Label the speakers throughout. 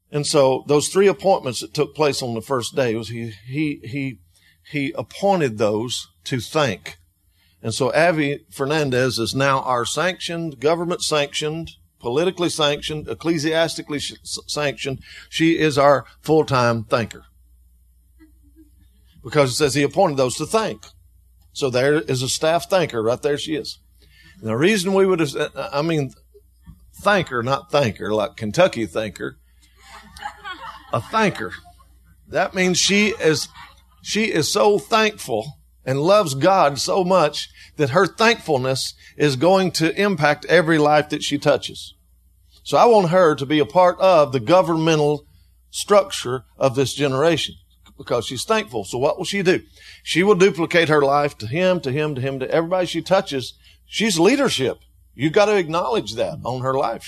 Speaker 1: And so those 3 appointments that took place on the first day was he appointed those to thank. And so Abby Fernandez is now our sanctioned, government sanctioned, politically sanctioned, ecclesiastically sanctioned. She is our full-time thanker. Because it says he appointed those to thank. So there is a staff thanker. Right there she is. And the reason we would have, thanker, not thanker, like Kentucky thanker. A thanker. That means she is so thankful and loves God so much that her thankfulness is going to impact every life that she touches. So I want her to be a part of the governmental structure of this generation because she's thankful. So what will she do? She will duplicate her life to him, to him, to him, to everybody she touches. She's leadership. You've got to acknowledge that on her life.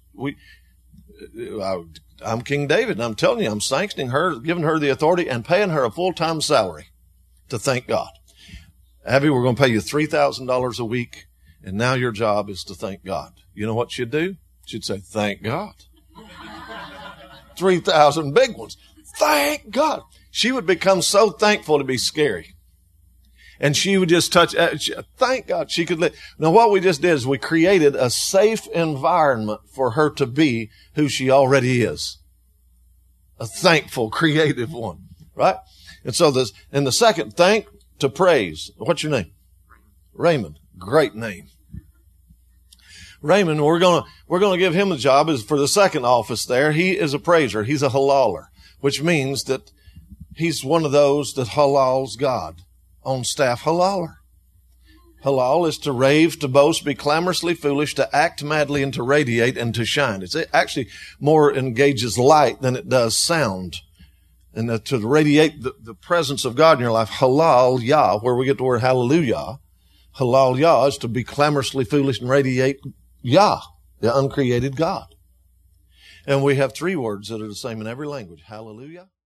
Speaker 1: I'm King David, and I'm telling you, I'm sanctioning her, giving her the authority, and paying her a full-time salary to thank God. Abby, we're going to pay you $3,000 a week, and now your job is to thank God. You know what she'd do? She'd say, thank God. 3,000 big ones. Thank God. She would become so thankful to be scary. And she would just touch, thank God she could live. Now what we just did is we created a safe environment for her to be who she already is. A thankful, creative one. Right? And so and the second, thank to praise. What's your name? Raymond. Great name. Raymond, we're gonna give him a job is for the second office there. He is a praiser. He's a halaler, which means that he's one of those that halals God. On staff, halaler. Halal is to rave, to boast, be clamorously foolish, to act madly, and to radiate and to shine. It actually more engages light than it does sound. And to radiate the presence of God in your life, halal yah, where we get the word hallelujah. Halal yah is to be clamorously foolish and radiate Yah, the uncreated God. And we have 3 words that are the same in every language. Hallelujah.